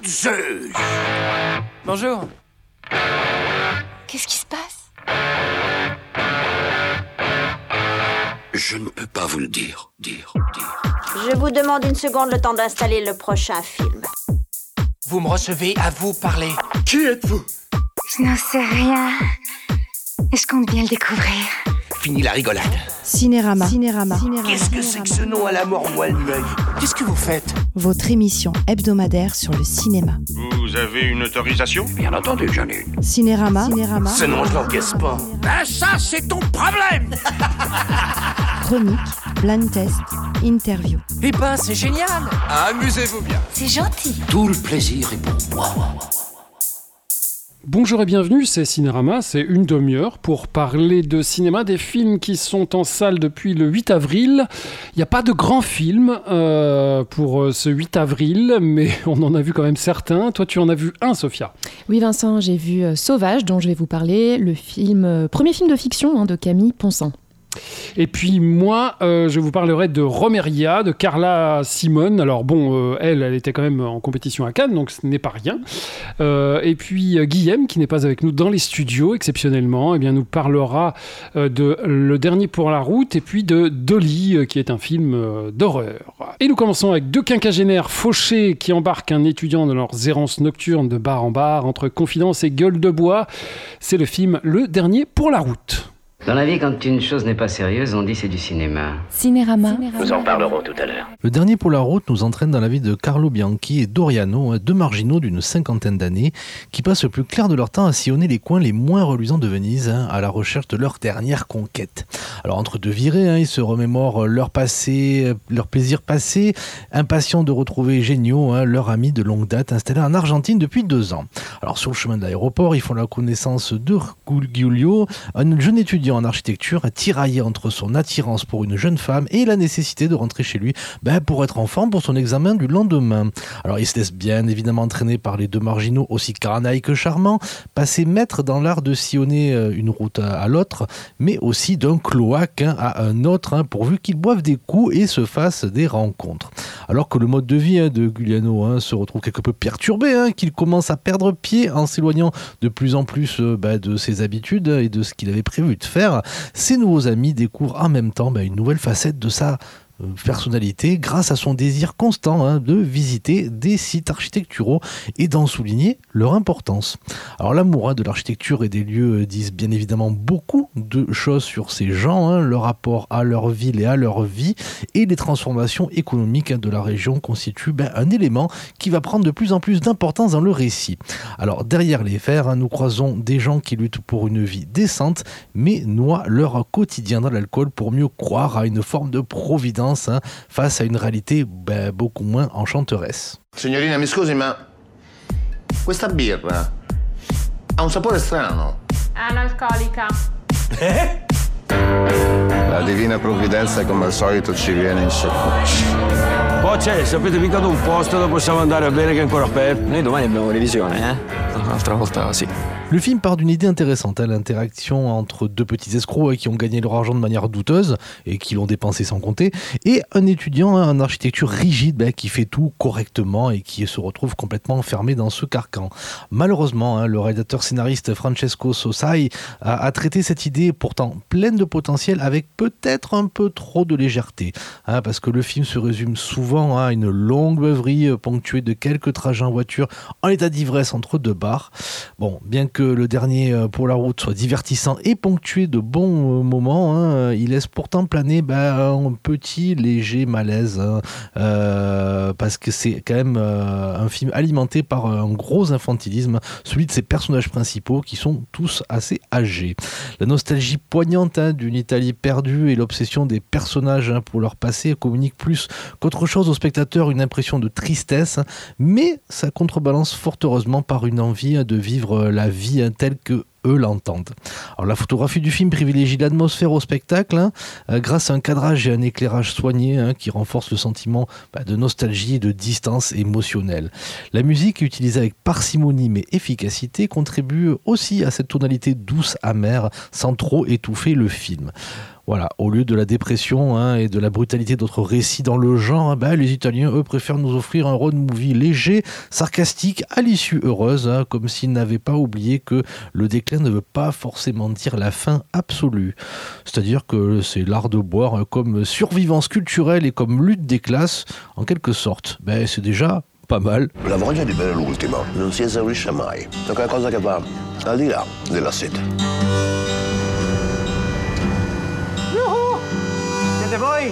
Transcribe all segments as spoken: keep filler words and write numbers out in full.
de Zeus! Bonjour. Qu'est-ce qui se passe? Je ne peux pas vous le dire, dire, dire. Je vous demande une seconde le temps d'installer le prochain film. Vous me recevez, à vous parler. Qui êtes-vous? Je n'en sais rien. Et je compte bien le découvrir. Fini la rigolade. Cinérama. Cinérama. Cinérama. Qu'est-ce que c'est que ce nom à la mort moelle l'œil? Qu'est-ce que vous faites? Votre émission hebdomadaire sur le cinéma. Vous avez une autorisation? Bien entendu que j'en ai une. Cinérama. Cinérama. Ce nom, je l'encaisse pas. Ben ça, c'est ton problème. Chronique, blind test, interview. Eh ben, c'est génial. Amusez-vous bien. C'est gentil. Tout le plaisir est pour moi. Bonjour et bienvenue, c'est Cinérama, c'est une demi-heure pour parler de cinéma, des films qui sont en salle depuis le huit avril. Il n'y a pas de grand film euh, pour ce huit avril, mais on en a vu quand même certains. Toi, tu en as vu un, Sophia. Oui, Vincent, j'ai vu euh, Sauvage, dont je vais vous parler, le film, euh, premier film de fiction hein, de Camille Ponsant. Et puis moi, euh, je vous parlerai de Romeria, de Carla Simone. Alors bon, euh, elle, elle était quand même en compétition à Cannes, donc ce n'est pas rien. Euh, et puis euh, Guillaume, qui n'est pas avec nous dans les studios, exceptionnellement, eh bien, nous parlera euh, de Le Dernier pour la route, et puis de Dolly, euh, qui est un film euh, d'horreur. Et nous commençons avec deux quinquagénaires fauchés qui embarquent un étudiant dans leurs errances nocturnes de bar en bar, entre confidence et gueule de bois. C'est le film Le Dernier pour la route. Dans la vie, quand une chose n'est pas sérieuse, on dit c'est du cinéma. Cinérama. Nous en parlerons tout à l'heure. Le Dernier pour la route nous entraîne dans la vie de Carlo Bianchi et Doriano, deux marginaux d'une cinquantaine d'années, qui passent le plus clair de leur temps à sillonner les coins les moins reluisants de Venise, hein, à la recherche de leur dernière conquête. Alors entre deux virées, hein, ils se remémorent leur passé, leur plaisir passé, impatients de retrouver Genio, hein, leur ami de longue date installé en Argentine depuis deux ans. Alors sur le chemin de l'aéroport, ils font la connaissance de Giulio, un jeune étudiant en architecture, tiraillé entre son attirance pour une jeune femme et la nécessité de rentrer chez lui ben, pour être en forme pour son examen du lendemain. Alors il se laisse bien évidemment entraîner par les deux marginaux aussi canailles que charmants, passés maîtres dans l'art de sillonner une route à l'autre, mais aussi d'un cloaque hein, à un autre, hein, pourvu qu'ils boivent des coups et se fassent des rencontres. Alors que le mode de vie hein, de Giuliano hein, se retrouve quelque peu perturbé, hein, qu'il commence à perdre pied en s'éloignant de plus en plus euh, bah, de ses habitudes et de ce qu'il avait prévu de faire, ses nouveaux amis découvrent en même temps bah, une nouvelle facette de sa personnalité grâce à son désir constant hein, de visiter des sites architecturaux et d'en souligner leur importance. Alors l'amour hein, de l'architecture et des lieux euh, disent bien évidemment beaucoup de choses sur ces gens, hein, leur rapport à leur ville et à leur vie, et les transformations économiques hein, de la région constituent ben, un élément qui va prendre de plus en plus d'importance dans le récit. Alors derrière les faits, hein, nous croisons des gens qui luttent pour une vie décente mais noient leur quotidien dans l'alcool pour mieux croire à une forme de providence Hein, face à une réalité ben, beaucoup moins enchanteresse. Signorina, mi scusi, ma questa birra ha un sapore strano. Analcolica. Eh? La divina provvidenza come al solito ci viene in soccorso. Poi c'è, sapete mica da un posto dove possiamo andare a bere che è ancora aperto? Noi domani abbiamo revisione, eh? Un'altra volta sì. Le film part d'une idée intéressante, hein, l'interaction entre deux petits escrocs hein, qui ont gagné leur argent de manière douteuse et qui l'ont dépensé sans compter, et un étudiant hein, en architecture rigide bah, qui fait tout correctement et qui se retrouve complètement enfermé dans ce carcan. Malheureusement, hein, le réalisateur scénariste Francesco Sossai a, a traité cette idée pourtant pleine de potentiel avec peut-être un peu trop de légèreté, hein, parce que le film se résume souvent à une longue beuverie ponctuée de quelques trajets en voiture en état d'ivresse entre deux bars. Bon, bien que que le dernier pour la route soit divertissant et ponctué de bons moments, hein, il laisse pourtant planer bah, un petit léger malaise, hein, euh, parce que c'est quand même euh, un film alimenté par un gros infantilisme, celui de ses personnages principaux qui sont tous assez âgés. La nostalgie poignante hein, d'une Italie perdue et l'obsession des personnages hein, pour leur passé communiquent plus qu'autre chose au spectateur une impression de tristesse, mais ça contrebalance fort heureusement par une envie hein, de vivre la vie hein, telle que eux l'entendent. Alors la photographie du film privilégie l'atmosphère au spectacle hein, euh, grâce à un cadrage et un éclairage soigné hein, qui renforcent le sentiment bah, de nostalgie et de distance émotionnelle. La musique utilisée avec parcimonie mais efficacité contribue aussi à cette tonalité douce amère sans trop étouffer le film. Voilà, au lieu de la dépression hein, et de la brutalité d'autres récits dans le genre, hein, bah, les Italiens, eux, préfèrent nous offrir un road movie léger, sarcastique, à l'issue heureuse, hein, comme s'ils n'avaient pas oublié que le déclin ne veut pas forcément dire la fin absolue. C'est-à-dire que c'est l'art de boire hein, comme survivance culturelle et comme lutte des classes, en quelque sorte. Ben, c'est déjà pas mal. La voglia di bere l'ultimo non si esaurisce mai. È qualcosa che va al di là della sete. Siete voi?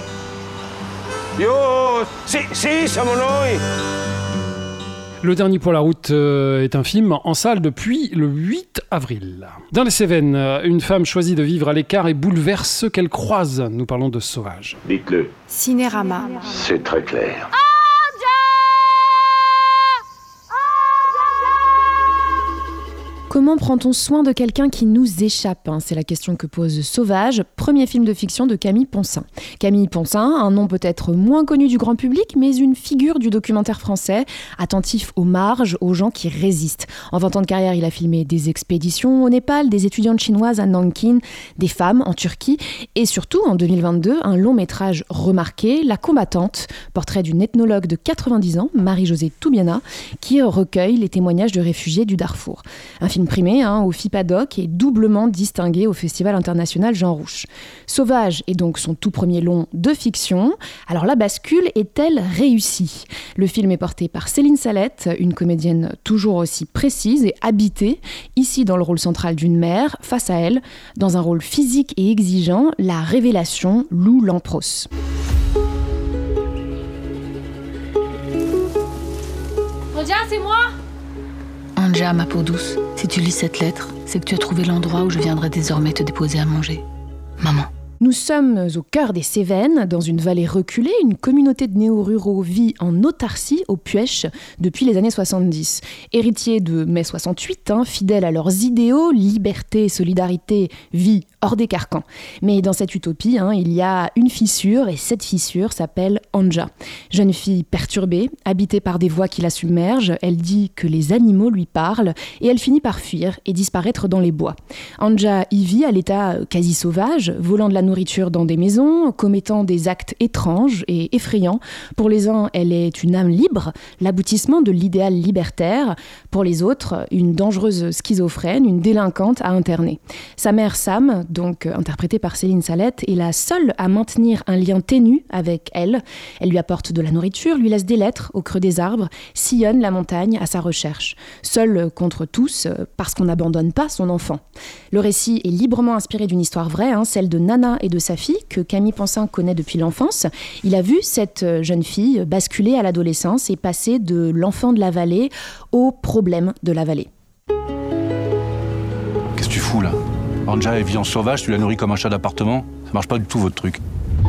Io, sì, sì, siamo noi. Le dernier pour la route euh, est un film en salle depuis le huit avril. Dans les Cévennes, une femme choisit de vivre à l'écart et bouleverse ceux qu'elle croise. Nous parlons de Sauvage. Dites-le. Cinérama. C'est très clair. Comment prend-on soin de quelqu'un qui nous échappe hein? C'est la question que pose Sauvage, premier film de fiction de Camille Ponssaint. Camille Ponssaint, un nom peut-être moins connu du grand public, mais une figure du documentaire français, attentif aux marges, aux gens qui résistent. En vingt ans de carrière, il a filmé des expéditions au Népal, des étudiantes chinoises à Nankin, des femmes en Turquie, et surtout, en deux mille vingt-deux, un long métrage remarqué, La combattante, portrait d'une ethnologue de quatre-vingt-dix ans, Marie-Josée Toubiana, qui recueille les témoignages de réfugiés du Darfour. Un film primé hein, au FIPADOC et doublement distingué au Festival international Jean Rouch. Sauvage est donc son tout premier long de fiction. Alors la bascule est-elle réussie ? Le film est porté par Céline Salette, une comédienne toujours aussi précise et habitée, ici dans le rôle central d'une mère, face à elle, dans un rôle physique et exigeant, la révélation Lou Lampros. Rodia, c'est moi ? Anja, ma peau douce, si tu lis cette lettre, c'est que tu as trouvé l'endroit où je viendrai désormais te déposer à manger. Maman. Nous sommes au cœur des Cévennes, dans une vallée reculée. Une communauté de néo-ruraux vit en autarcie au Puech depuis les années soixante-dix. Héritiers de mai soixante-huit, hein, fidèles à leurs idéaux, liberté, solidarité, vie hors des carcans. Mais dans cette utopie, hein, il y a une fissure, et cette fissure s'appelle Anja. Jeune fille perturbée, habitée par des voix qui la submergent, elle dit que les animaux lui parlent, et elle finit par fuir et disparaître dans les bois. Anja y vit à l'état quasi sauvage, volant de la nourriture dans des maisons, commettant des actes étranges et effrayants. Pour les uns, elle est une âme libre, l'aboutissement de l'idéal libertaire. Pour les autres, une dangereuse schizophrène, une délinquante à interner. Sa mère Sam, donc interprétée par Céline Salette, est la seule à maintenir un lien ténu avec elle. Elle lui apporte de la nourriture, lui laisse des lettres au creux des arbres, sillonne la montagne à sa recherche. Seule contre tous, parce qu'on n'abandonne pas son enfant. Le récit est librement inspiré d'une histoire vraie, hein, celle de Nana et de sa fille, que Camille Ponssaint connaît depuis l'enfance. Il a vu cette jeune fille basculer à l'adolescence et passer de l'enfant de la vallée au problème de la vallée. Qu'est-ce que tu fous là ? Anja, elle vit en sauvage, tu la nourris comme un chat d'appartement. Ça marche pas du tout votre truc.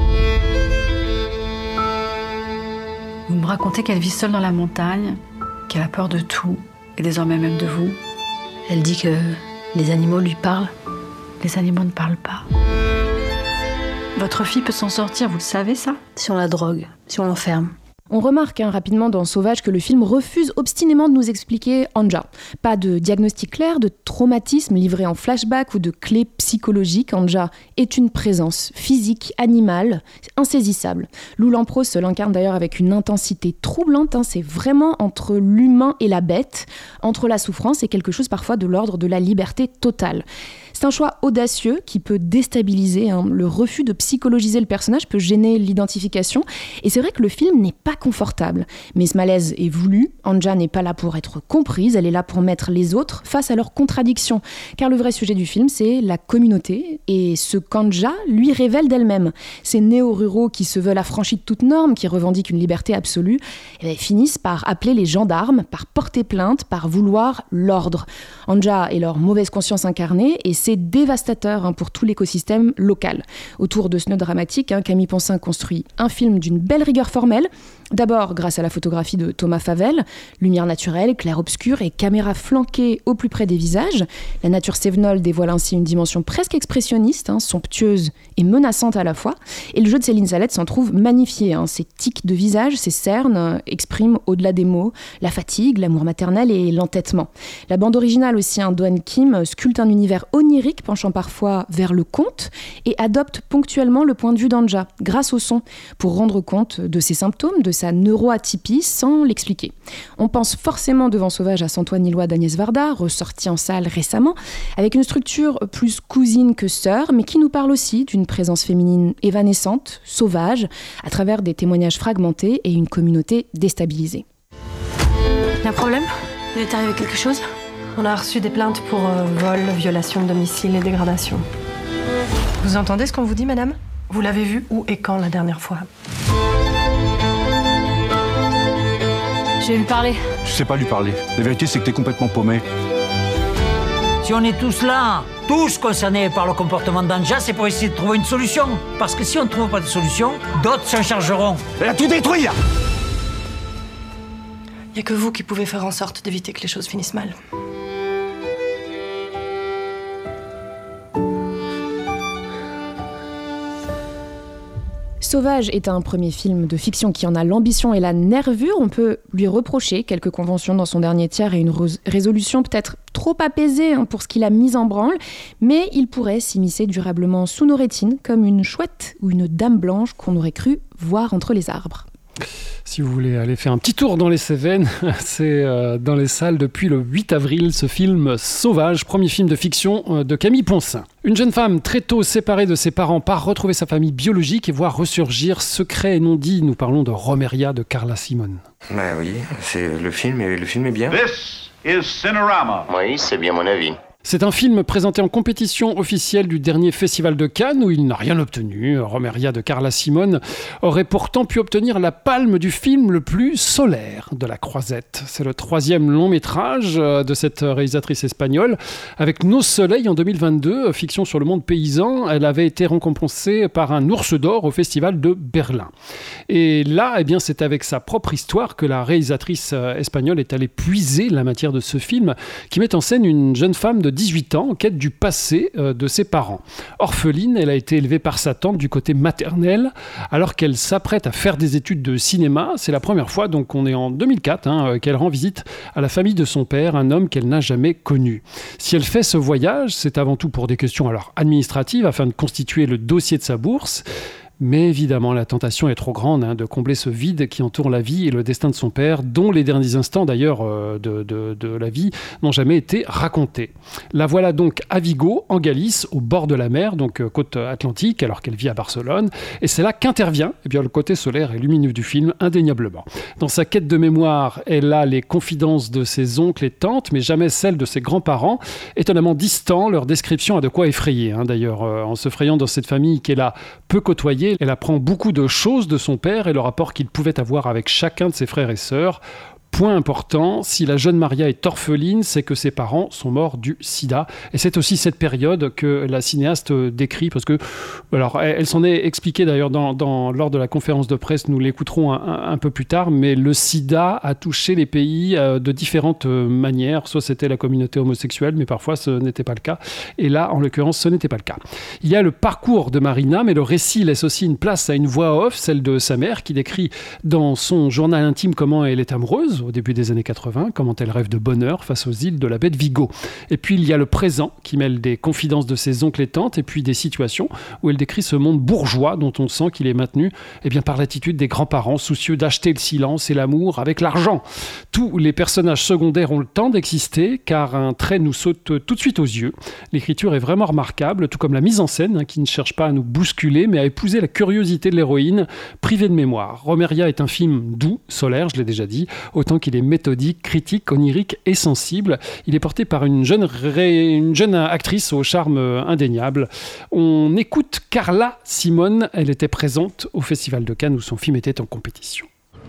Vous me racontez qu'elle vit seule dans la montagne, qu'elle a peur de tout, et désormais même de vous. Elle dit que les animaux lui parlent. Les animaux ne parlent pas. Votre fille peut s'en sortir, vous le savez ça ? Si on la drogue, si on l'enferme. On remarque hein, rapidement dans Sauvage que le film refuse obstinément de nous expliquer Anja. Pas de diagnostic clair, de traumatisme livré en flashback ou de clés psychologiques. Anja est une présence physique, animale, insaisissable. Lou Lampros l'incarne d'ailleurs avec une intensité troublante. Hein, c'est vraiment entre l'humain et la bête, entre la souffrance et quelque chose parfois de l'ordre de la liberté totale. C'est un choix audacieux qui peut déstabiliser. Hein. Le refus de psychologiser le personnage peut gêner l'identification. Et c'est vrai que le film n'est pas confortable. Mais ce malaise est voulu. Anja n'est pas là pour être comprise. Elle est là pour mettre les autres face à leurs contradictions. Car le vrai sujet du film, c'est la communauté et ce qu'Anja lui révèle d'elle-même. Ces néo-ruraux qui se veulent affranchis de toute norme, qui revendiquent une liberté absolue, eh bien, finissent par appeler les gendarmes, par porter plainte, par vouloir l'ordre. Anja est leur mauvaise conscience incarnée et c'est dévastateur hein, pour tout l'écosystème local. Autour de ce nœud dramatique, hein, Camille Ponssaint construit un film d'une belle rigueur formelle, D'abord grâce à la photographie de Thomas Favel, lumière naturelle, clair-obscur et caméra flanquée au plus près des visages. La nature sévenole dévoile ainsi une dimension presque expressionniste, hein, somptueuse et menaçante à la fois. Et le jeu de Céline Sallette s'en trouve magnifié. Hein. Ses tics de visage, ses cernes euh, expriment au-delà des mots la fatigue, l'amour maternel et l'entêtement. La bande originale aussi, hein, Doan Kim sculpte un univers onirique penchant parfois vers le conte et adopte ponctuellement le point de vue d'Anja grâce au son pour rendre compte de ses symptômes, de sa neuroatypie sans l'expliquer. On pense forcément devant Sauvage à Santoine Illois d'Agnès Varda, ressorti en salle récemment, avec une structure plus cousine que sœur, mais qui nous parle aussi d'une présence féminine évanescente, sauvage, à travers des témoignages fragmentés et une communauté déstabilisée. Il y a un problème ? Il est arrivé quelque chose ? On a reçu des plaintes pour euh, vol, violation de domicile et dégradation. Vous entendez ce qu'on vous dit, madame ? Vous l'avez vu où et quand la dernière fois ? Je vais lui parler. Je sais pas lui parler. La vérité, c'est que t'es complètement paumé. Si on est tous là, tous concernés par le comportement d'Anja, c'est pour essayer de trouver une solution. Parce que si on ne trouve pas de solution, d'autres s'en chargeront. Elle a tout détruit, là ! Il n'y a que vous qui pouvez faire en sorte d'éviter que les choses finissent mal. Sauvage est un premier film de fiction qui en a l'ambition et la nervure. On peut lui reprocher quelques conventions dans son dernier tiers et une re- résolution peut-être trop apaisée hein, pour ce qu'il a mis en branle, mais il pourrait s'immiscer durablement sous nos rétines comme une chouette ou une dame blanche qu'on aurait cru voir entre les arbres. Si vous voulez aller faire un petit tour dans les Cévennes, c'est euh, dans les salles depuis le huit avril, ce film Sauvage, premier film de fiction euh, de Camille Ponsin. Une jeune femme très tôt séparée de ses parents part retrouver sa famille biologique et voir ressurgir secret et non dit. Nous parlons de Romeria de Carla Simone. Bah oui, c'est le film et le film est bien. This is Cinerama. Oui, c'est bien mon avis. C'est un film présenté en compétition officielle du dernier festival de Cannes où il n'a rien obtenu. Romeria de Carla Simone aurait pourtant pu obtenir la palme du film le plus solaire de la Croisette. C'est le troisième long métrage de cette réalisatrice espagnole. Avec Nos Soleils en deux mille vingt-deux, fiction sur le monde paysan, elle avait été récompensée par un ours d'or au festival de Berlin. Et là, eh bien, c'est avec sa propre histoire que la réalisatrice espagnole est allée puiser la matière de ce film qui met en scène une jeune femme de dix-huit ans en quête du passé euh, de ses parents. Orpheline, elle a été élevée par sa tante du côté maternel alors qu'elle s'apprête à faire des études de cinéma. C'est la première fois, donc on est en deux mille quatre, hein, qu'elle rend visite à la famille de son père, un homme qu'elle n'a jamais connu. Si elle fait ce voyage, c'est avant tout pour des questions alors administratives afin de constituer le dossier de sa bourse. Mais évidemment, la tentation est trop grande hein, de combler ce vide qui entoure la vie et le destin de son père, dont les derniers instants d'ailleurs euh, de, de, de la vie n'ont jamais été racontés. La voilà donc à Vigo, en Galice, au bord de la mer, donc euh, côte atlantique, alors qu'elle vit à Barcelone. Et c'est là qu'intervient eh bien, le côté solaire et lumineux du film, indéniablement. Dans sa quête de mémoire, elle a les confidences de ses oncles et tantes, mais jamais celles de ses grands-parents. Étonnamment distants, leur description a de quoi effrayer. Hein, d'ailleurs, euh, en se frayant dans cette famille qu'elle a peu côtoyée, elle apprend beaucoup de choses de son père et le rapport qu'il pouvait avoir avec chacun de ses frères et sœurs. Point important, si la jeune Maria est orpheline, c'est que ses parents sont morts du sida. Et c'est aussi cette période que la cinéaste décrit, parce que, alors, elle, elle s'en est expliquée d'ailleurs dans, dans, lors de la conférence de presse, nous l'écouterons un, un, un peu plus tard, mais le sida a touché les pays euh, de différentes manières. Soit c'était la communauté homosexuelle, mais parfois ce n'était pas le cas. Et là, en l'occurrence, ce n'était pas le cas. Il y a le parcours de Marina, mais le récit laisse aussi une place à une voix off, celle de sa mère, qui décrit dans son journal intime comment elle est amoureuse au début des années quatre-vingts, comment elle rêve de bonheur face aux îles de la baie de Vigo. Et puis il y a le présent qui mêle des confidences de ses oncles et tantes et puis des situations où elle décrit ce monde bourgeois dont on sent qu'il est maintenu eh bien, par l'attitude des grands-parents soucieux d'acheter le silence et l'amour avec l'argent. Tous les personnages secondaires ont le temps d'exister car un trait nous saute tout de suite aux yeux. L'écriture est vraiment remarquable, tout comme la mise en scène hein, qui ne cherche pas à nous bousculer mais à épouser la curiosité de l'héroïne privée de mémoire. Romeria est un film doux, solaire, je l'ai déjà dit, autant qu'il est méthodique, critique, onirique et sensible. Il est porté par une jeune, ré... une jeune actrice au charme indéniable. On écoute Carla Simone. Elle était présente au Festival de Cannes où son film était en compétition.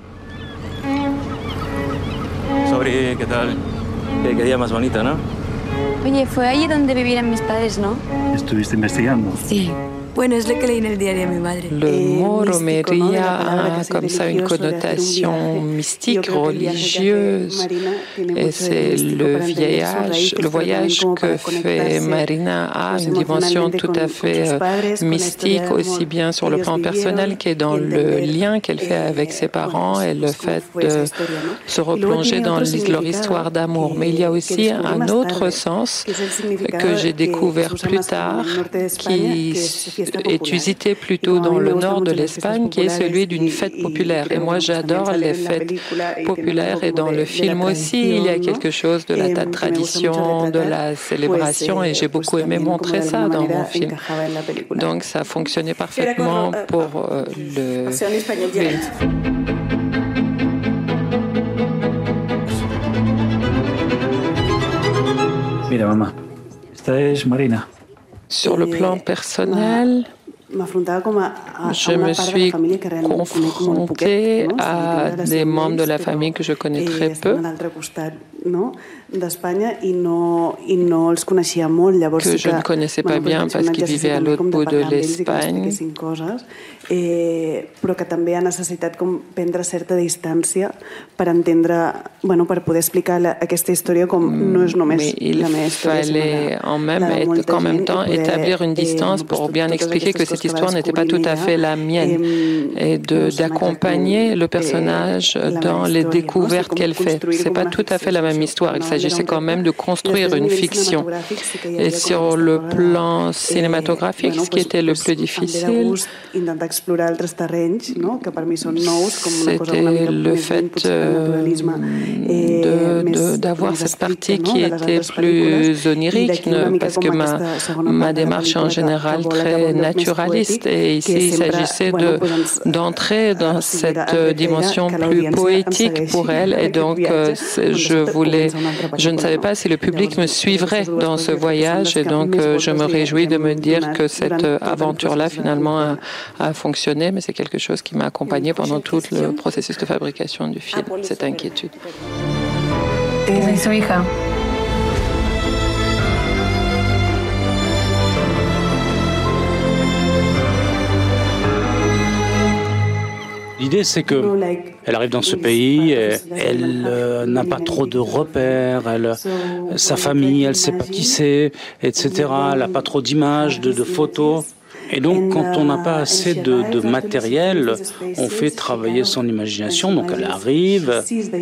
Sobre, ¿qué tal? Qué día más bonito, ¿no? Oye, fue allí donde vivían mis padres, ¿no? ¿Estuviste investigando? Sí. Le mot romería a comme ça une connotation mystique, religieuse, et c'est le voyage, le voyage que fait Marina a une dimension tout à fait euh, mystique, aussi bien sur le plan personnel qu'est dans le lien qu'elle fait avec ses parents et le fait de se replonger dans leur histoire d'amour. Mais il y a aussi un autre sens que j'ai découvert plus tard, qui est usité plutôt dans le nord de l'Espagne, qui est celui d'une fête populaire. Et moi, j'adore les fêtes populaires, et dans le film aussi, il y a quelque chose de la tradition, de la célébration, et j'ai beaucoup aimé montrer ça dans mon film. Donc, ça fonctionnait parfaitement pour euh, le film. Mira, mamá, esta es Marina. Sur le plan personnel, je me suis confrontée à des membres de la famille que je connais très peu, que je ne connaissais pas bien parce qu'ils vivaient à l'autre bout de l'Espagne. però que també ha necessitat com prendre certa distància per entendre, bueno, per poder explicar la, aquesta història com no és només la meva història. Il fallait en même, en même temps établir une distance pour bien expliquer que cette histoire n'était pas tout à fait la mienne et de, d'accompagner le personnage dans les découvertes qu'elle fait. C'est pas tout à fait la même histoire. Il s'agissait quand même de construire une fiction. Et sur le plan cinématographique, ce qui était le plus difficile, c'était le fait euh, de, de, d'avoir cette partie qui était plus onirique, parce que ma, ma démarche est en général très naturaliste, et ici il s'agissait de, d'entrer dans cette dimension plus poétique pour elle, et donc je voulais, je ne savais pas si le public me suivrait dans ce voyage, et donc je me réjouis de me dire que cette aventure-là finalement a, a fonctionné, mais c'est quelque chose qui m'a accompagnée pendant tout le processus de fabrication du film, cette inquiétude. Soy su hija. L'idée, c'est que elle arrive dans ce pays, et elle euh, n'a pas trop de repères, elle, sa famille, elle ne sait pas qui c'est, et cetera. Elle n'a pas trop d'images, de, de photos. Et donc, quand on n'a pas assez de, de matériel, on fait travailler son imagination. Donc, elle arrive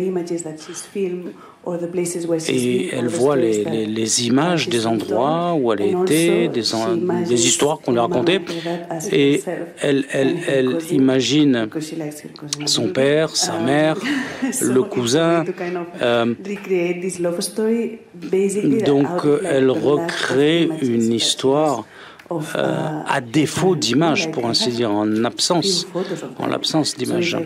et elle voit les, les, les images des endroits où elle était, des, des histoires qu'on lui a racontées. Et elle, elle, elle imagine son père, sa mère, le cousin. Euh, donc, elle recrée une histoire Euh, à défaut d'image, pour ainsi dire, en absence, en l'absence d'image.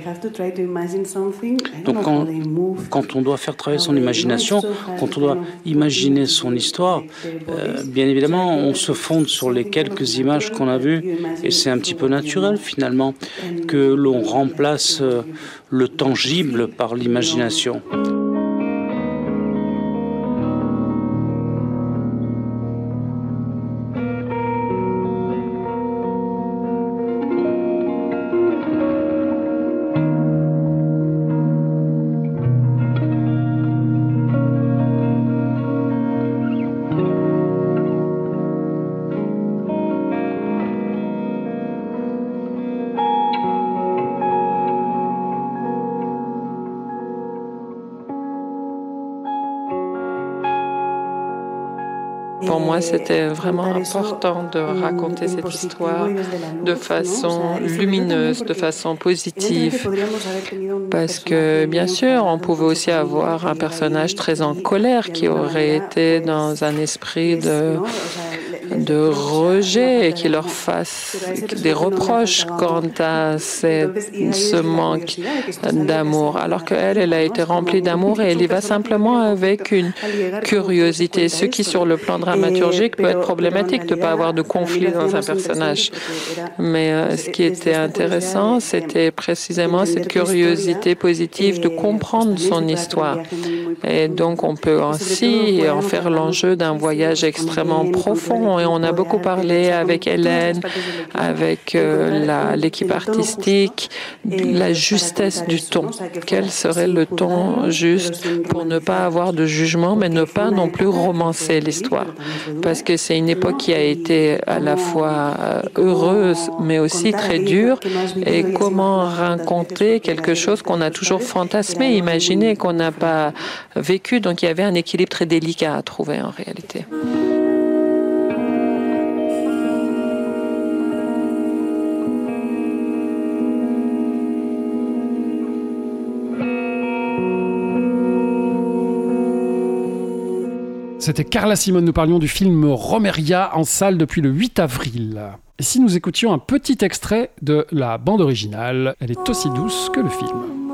Donc quand, quand on doit faire travailler son imagination, quand on doit imaginer son histoire, euh, bien évidemment, on se fonde sur les quelques images qu'on a vues, et c'est un petit peu naturel finalement que l'on remplace euh, le tangible par l'imagination. Pour moi, c'était vraiment important de raconter cette histoire de façon lumineuse, de façon positive, parce que, bien sûr, on pouvait aussi avoir un personnage très en colère qui aurait été dans un esprit de, de rejet et qui leur fasse des reproches quant à cette, ce manque d'amour, alors qu'elle, elle a été remplie d'amour et elle y va simplement avec une curiosité, ce qui, sur le plan dramaturgique, peut être problématique de ne pas avoir de conflit dans un personnage. Mais euh, ce qui était intéressant, c'était précisément cette curiosité positive de comprendre son histoire. Et donc, on peut aussi en faire l'enjeu d'un voyage extrêmement profond et on a beaucoup parlé avec Hélène, avec euh, la, l'équipe artistique, la justesse du ton. Quel serait le ton juste pour ne pas avoir de jugement, mais ne pas non plus romancer l'histoire? Parce que c'est une époque qui a été à la fois heureuse, mais aussi très dure. Et comment raconter quelque chose qu'on a toujours fantasmé, imaginé, qu'on n'a pas vécu? Donc il y avait un équilibre très délicat à trouver en réalité. C'était Carla Simone, nous parlions du film Romeria en salle depuis le huit avril. Et si nous écoutions un petit extrait de la bande originale, elle est aussi douce que le film.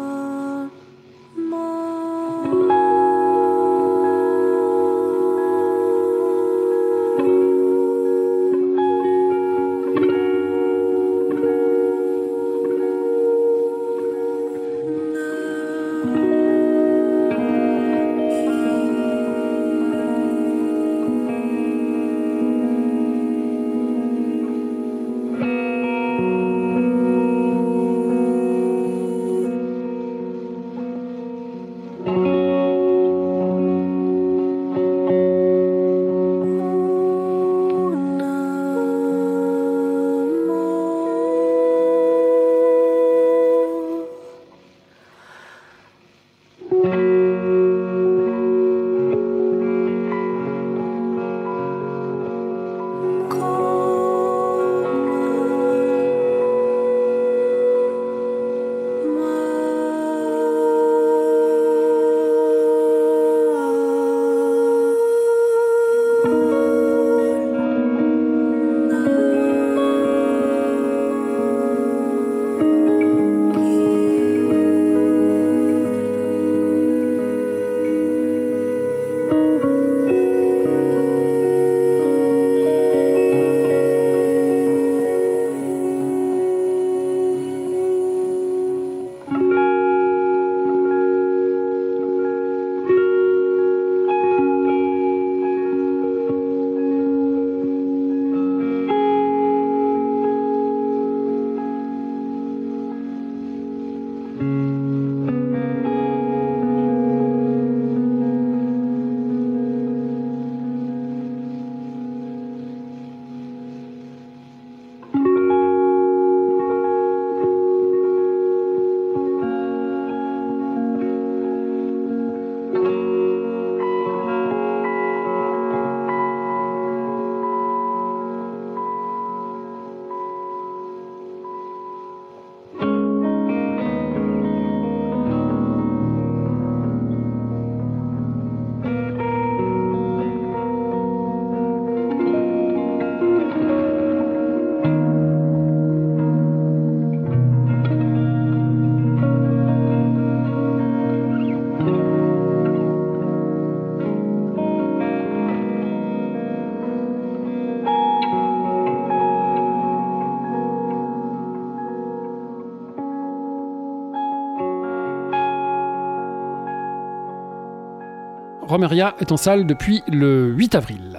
Romeria est en salle depuis le huit avril.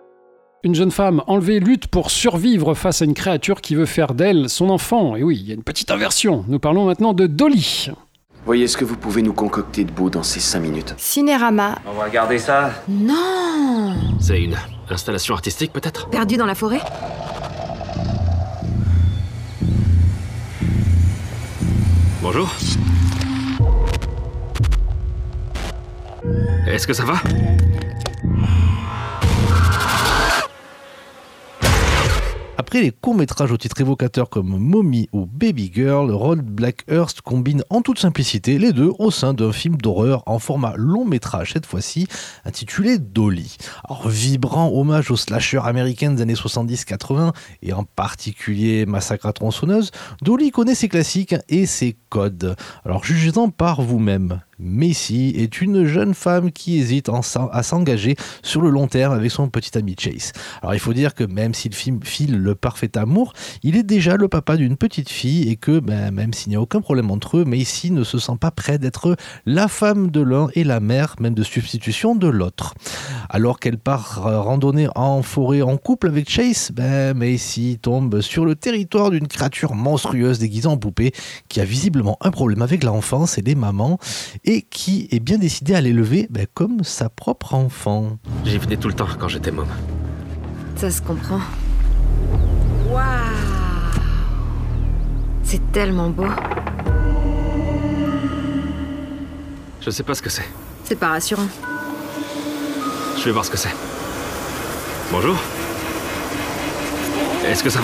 Une jeune femme enlevée lutte pour survivre face à une créature qui veut faire d'elle son enfant. Et oui, il y a une petite inversion. Nous parlons maintenant de Dolly. Voyez ce que vous pouvez nous concocter de beau dans ces cinq minutes. Cinérama. On va regarder ça. Non. C'est une installation artistique peut-être ? Perdu dans la forêt ? Bonjour. Est-ce que ça va ? Après les courts-métrages au titre évocateur comme Mommy ou Baby Girl, Ron Blackhurst combine en toute simplicité les deux au sein d'un film d'horreur en format long-métrage, cette fois-ci intitulé Dolly. Alors, vibrant hommage aux slashers américains des années soixante-dix quatre-vingts et en particulier Massacre à tronçonneuse, Dolly connaît ses classiques et ses codes. Alors jugez-en par vous-même. Macy est une jeune femme qui hésite à s'engager sur le long terme avec son petit ami Chase. Alors il faut dire que même si le film file le parfait amour, il est déjà le papa d'une petite fille et que ben, même s'il n'y a aucun problème entre eux, Macy ne se sent pas près d'être la femme de l'un et la mère même de substitution de l'autre. Alors qu'elle part randonner en forêt en couple avec Chase, ben, Macy tombe sur le territoire d'une créature monstrueuse déguisée en poupée qui a visiblement un problème avec l'enfance et les mamans et qui est bien décidé à l'élever ben, comme sa propre enfant. J'y venais tout le temps quand j'étais môme. Ça se comprend. Waouh! C'est tellement beau. Je sais pas ce que c'est. C'est pas rassurant. Je vais voir ce que c'est. Bonjour. Est-ce que ça va ?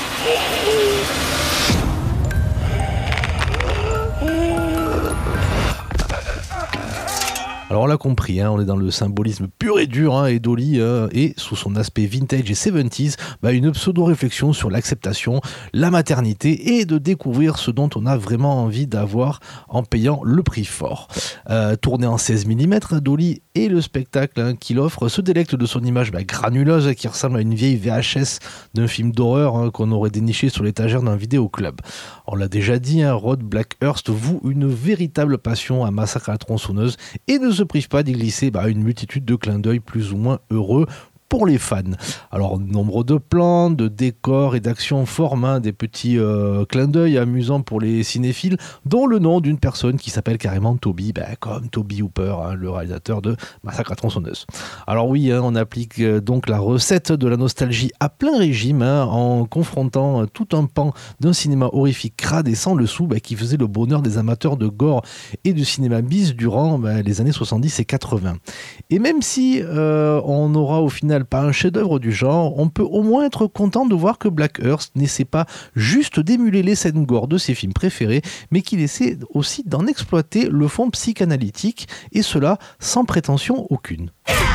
Alors on l'a compris, hein, on est dans le symbolisme pur et dur, hein, et Dolly euh, est, sous son aspect vintage et soixante-dix, bah, une pseudo-réflexion sur l'acceptation, la maternité et de découvrir ce dont on a vraiment envie d'avoir en payant le prix fort. Euh, tourné en seize millimètres, Dolly et le spectacle hein, qu'il offre se délecte de son image bah, granuleuse qui ressemble à une vieille V H S d'un film d'horreur hein, qu'on aurait déniché sur l'étagère d'un vidéoclub. On l'a déjà dit, hein, Rod Blackhurst voue une véritable passion à Massacre à la tronçonneuse et ne se prive pas d'y glisser bah, une multitude de clins d'œil plus ou moins heureux pour les fans. Alors, nombre de plans, de décors et d'actions forment hein, des petits euh, clins d'œil amusants pour les cinéphiles, dont le nom d'une personne qui s'appelle carrément Toby, ben, comme Toby Hooper, hein, le réalisateur de Massacre à la tronçonneuse. Alors oui, hein, on applique euh, donc la recette de la nostalgie à plein régime, hein, en confrontant euh, tout un pan d'un cinéma horrifique crade et sans le sou, ben, qui faisait le bonheur des amateurs de gore et du cinéma bis durant ben, les années soixante-dix et quatre-vingts. Et même si euh, on aura au final pas un chef-d'œuvre du genre, on peut au moins être content de voir que Blackhurst n'essaie pas juste d'émuler les scènes gore de ses films préférés, mais qu'il essaie aussi d'en exploiter le fond psychanalytique, et cela sans prétention aucune.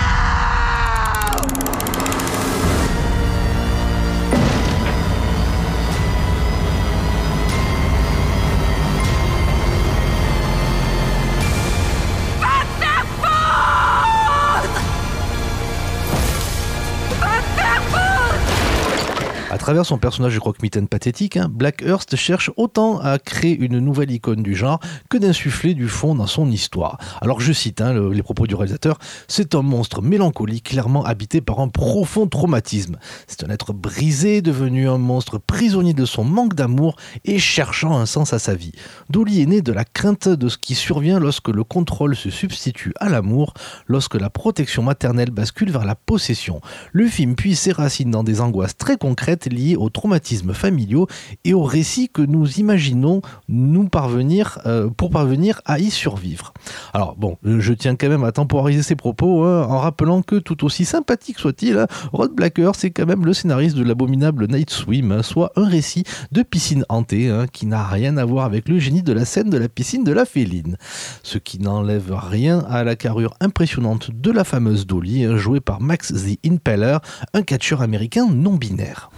À travers son personnage de croque-mitaine pathétique, hein, Blackhurst cherche autant à créer une nouvelle icône du genre que d'insuffler du fond dans son histoire. Alors je cite hein, le, les propos du réalisateur, « C'est un monstre mélancolique clairement habité par un profond traumatisme. C'est un être brisé, devenu un monstre prisonnier de son manque d'amour et cherchant un sens à sa vie. Dolly est né de la crainte de ce qui survient lorsque le contrôle se substitue à l'amour, lorsque la protection maternelle bascule vers la possession. Le film puise ses racines dans des angoisses très concrètes liées aux traumatismes familiaux et aux récits que nous imaginons nous parvenir, euh, pour parvenir à y survivre. » Alors bon, je tiens quand même à temporiser ces propos hein, en rappelant que tout aussi sympathique soit-il, hein, Rod Blackhurst c'est quand même le scénariste de l'abominable Night Swim, hein, soit un récit de piscine hantée hein, qui n'a rien à voir avec le génie de la scène de la piscine de la Féline. Ce qui n'enlève rien à la carrure impressionnante de la fameuse Dolly, hein, jouée par Max the Impaler, un catcheur américain non-binaire.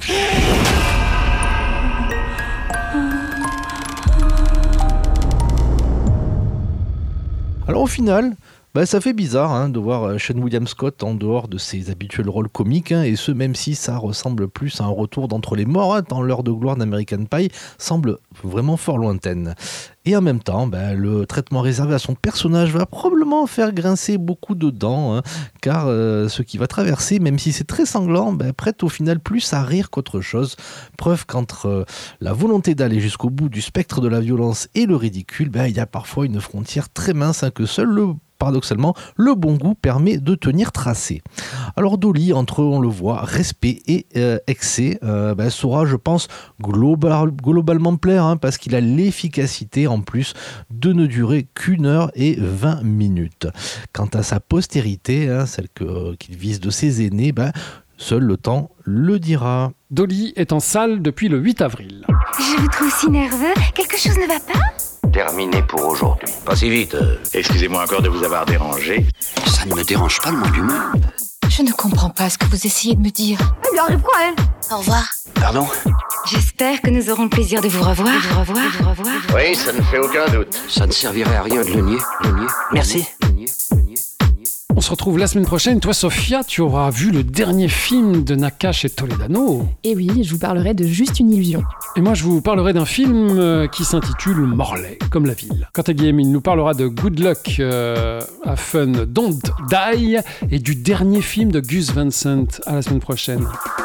Alors au final, bah, ça fait bizarre hein, de voir Sean William Scott en dehors de ses habituels rôles comiques, hein, et ce même si ça ressemble plus à un retour d'entre les morts, hein, tant l'heure de gloire d'American Pie semble vraiment fort lointaine. Et en même temps, ben, le traitement réservé à son personnage va probablement faire grincer beaucoup de dents, hein, car euh, ce qui va traverser, même si c'est très sanglant, ben, prête au final plus à rire qu'autre chose. Preuve qu'entre euh, la volonté d'aller jusqu'au bout du spectre de la violence et le ridicule, ben, il y a parfois une frontière très mince hein, que seul le paradoxalement, le bon goût permet de tenir tracé. Alors Dolly, entre, on le voit, respect et euh, excès, euh, ben, saura, je pense, global, globalement plaire, hein, parce qu'il a l'efficacité, en plus, de ne durer qu'une heure et vingt minutes. Quant à sa postérité, hein, celle que, qu'il vise de ses aînés, ben, seul le temps le dira. Dolly est en salle depuis le huit avril. Je vous trouve si nerveux. Quelque chose ne va pas ? Terminé pour aujourd'hui. Pas si vite. Euh, excusez-moi encore de vous avoir dérangé. Ça ne me dérange pas le moins du monde. Je ne comprends pas ce que vous essayez de me dire. Elle lui arrive quoi, elle ? Au revoir. Pardon ? J'espère que nous aurons le plaisir de vous revoir. De vous revoir, de vous revoir. Oui, ça ne fait aucun doute. Ça ne servirait à rien de le nier. Le nier. Merci. On se retrouve la semaine prochaine. Toi, Sophia, tu auras vu le dernier film de Nakache et Toledano. Et oui, je vous parlerai de Juste une illusion. Et moi, je vous parlerai d'un film qui s'intitule Morlaix, comme la ville. Quant à Guillaume, il nous parlera de Good Luck, euh, A Fun Don't Die, et du dernier film de Gus Van Sant. À la semaine prochaine.